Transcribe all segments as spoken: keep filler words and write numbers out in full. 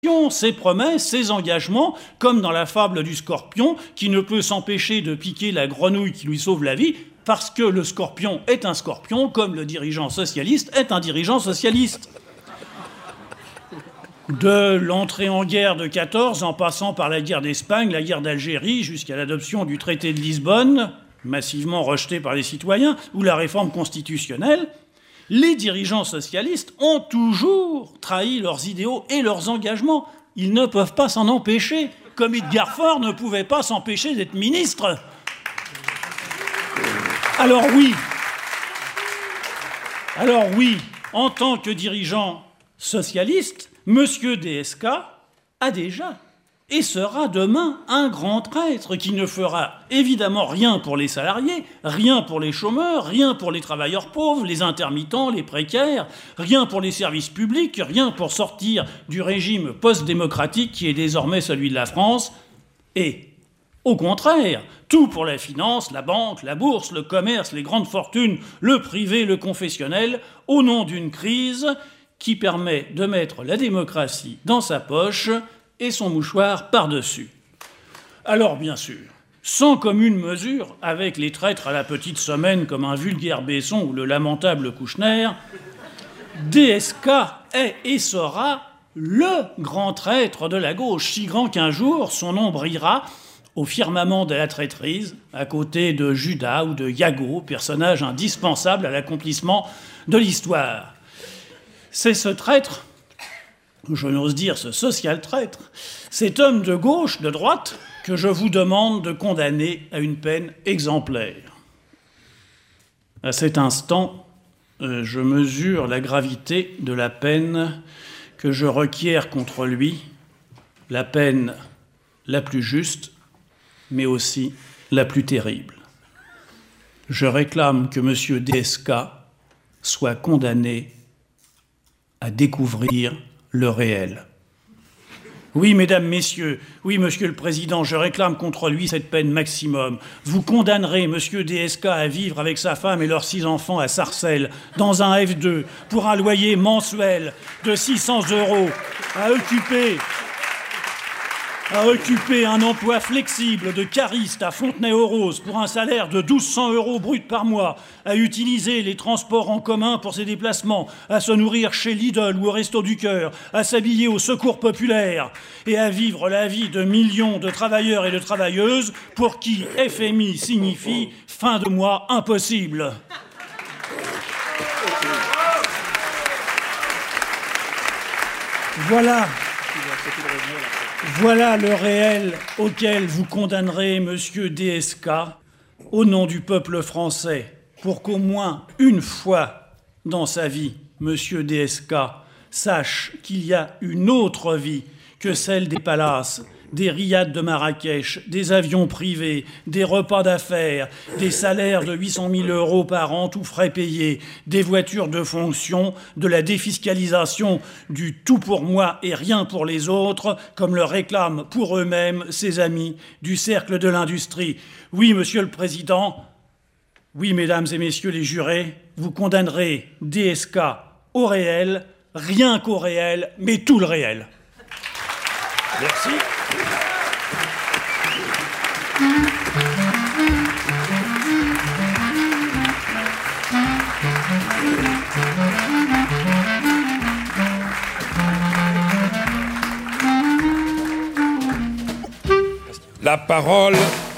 ses promesses, ses engagements, comme dans la fable du scorpion, qui ne peut s'empêcher de piquer la grenouille qui lui sauve la vie, parce que le scorpion est un scorpion, comme le dirigeant socialiste est un dirigeant socialiste. De l'entrée en guerre de quatorze, en passant par la guerre d'Espagne, la guerre d'Algérie, jusqu'à l'adoption du traité de Lisbonne, massivement rejeté par les citoyens, ou la réforme constitutionnelle, les dirigeants socialistes ont toujours trahi leurs idéaux et leurs engagements. Ils ne peuvent pas s'en empêcher, comme Edgar Faure ne pouvait pas s'empêcher d'être ministre. Alors oui, alors oui, en tant que dirigeant socialiste, M. D S K a déjà et sera demain un grand traître qui ne fera évidemment rien pour les salariés, rien pour les chômeurs, rien pour les travailleurs pauvres, les intermittents, les précaires, rien pour les services publics, rien pour sortir du régime post-démocratique qui est désormais celui de la France, et au contraire, tout pour la finance, la banque, la bourse, le commerce, les grandes fortunes, le privé, le confessionnel, au nom d'une crise qui permet de mettre la démocratie dans sa poche et son mouchoir par-dessus. Alors, bien sûr, sans commune mesure avec les traîtres à la petite semaine comme un vulgaire Besson ou le lamentable Kouchner, D S K est et sera le grand traître de la gauche, si grand qu'un jour son nom brillera au firmament de la traîtrise, à côté de Judas ou de Iago, personnage indispensable à l'accomplissement de l'histoire. C'est ce traître, je n'ose dire ce social traître, cet homme de gauche, de droite, que je vous demande de condamner à une peine exemplaire. À cet instant, euh, je mesure la gravité de la peine que je requiers contre lui, la peine la plus juste, mais aussi la plus terrible. Je réclame que M. D S K soit condamné à découvrir le réel. Oui, mesdames, messieurs, oui, monsieur le Président, je réclame contre lui cette peine maximum. Vous condamnerez monsieur D S K à vivre avec sa femme et leurs six enfants à Sarcelles, dans un F deux, pour un loyer mensuel de six cents euros, à occuper... à occuper un emploi flexible de cariste à Fontenay-aux-Roses pour un salaire de douze cents euros brut par mois, à utiliser les transports en commun pour ses déplacements, à se nourrir chez Lidl ou au Resto du Cœur, à s'habiller au Secours populaire et à vivre la vie de millions de travailleurs et de travailleuses pour qui F M I signifie fin de mois impossible. Voilà. Voilà le réel auquel vous condamnerez monsieur D S K au nom du peuple français, pour qu'au moins une fois dans sa vie, monsieur D S K sache qu'il y a une autre vie que celle des palaces, des riades de Marrakech, des avions privés, des repas d'affaires, des salaires de huit cent mille euros par an, tous frais payés, des voitures de fonction, de la défiscalisation du tout pour moi et rien pour les autres, comme le réclament pour eux-mêmes ses amis du cercle de l'industrie. Oui, monsieur le Président, oui, mesdames et messieurs les jurés, vous condamnerez D S K au réel, rien qu'au réel, mais tout le réel. Merci. La parole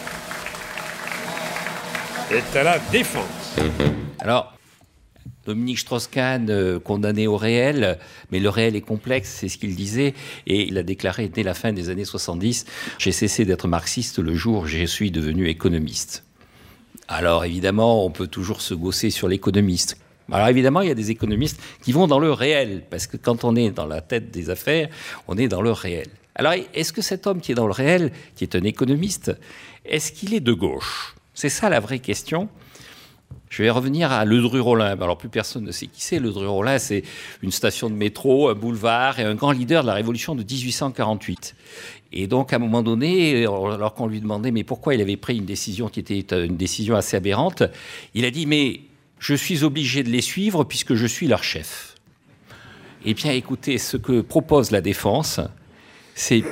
est à la défense. Alors, Dominique Strauss-Kahn, euh, condamné au réel, mais le réel est complexe, c'est ce qu'il disait, et il a déclaré dès la fin des années soixante-dix « J'ai cessé d'être marxiste le jour où je suis devenu économiste ». Alors évidemment, on peut toujours se gausser sur l'économiste. Alors évidemment, il y a des économistes qui vont dans le réel, parce que quand on est dans la tête des affaires, on est dans le réel. Alors est-ce que cet homme qui est dans le réel, qui est un économiste, est-ce qu'il est de gauche ? C'est ça la vraie question. Je vais revenir à Ledru-Rollin. Alors, plus personne ne sait qui c'est. Ledru-Rollin, c'est une station de métro, un boulevard et un grand leader de la Révolution de dix-huit cent quarante-huit. Et donc, à un moment donné, alors qu'on lui demandait mais pourquoi il avait pris une décision qui était une décision assez aberrante, il a dit « mais je suis obligé de les suivre puisque je suis leur chef ». Eh bien, écoutez, ce que propose la défense, c'est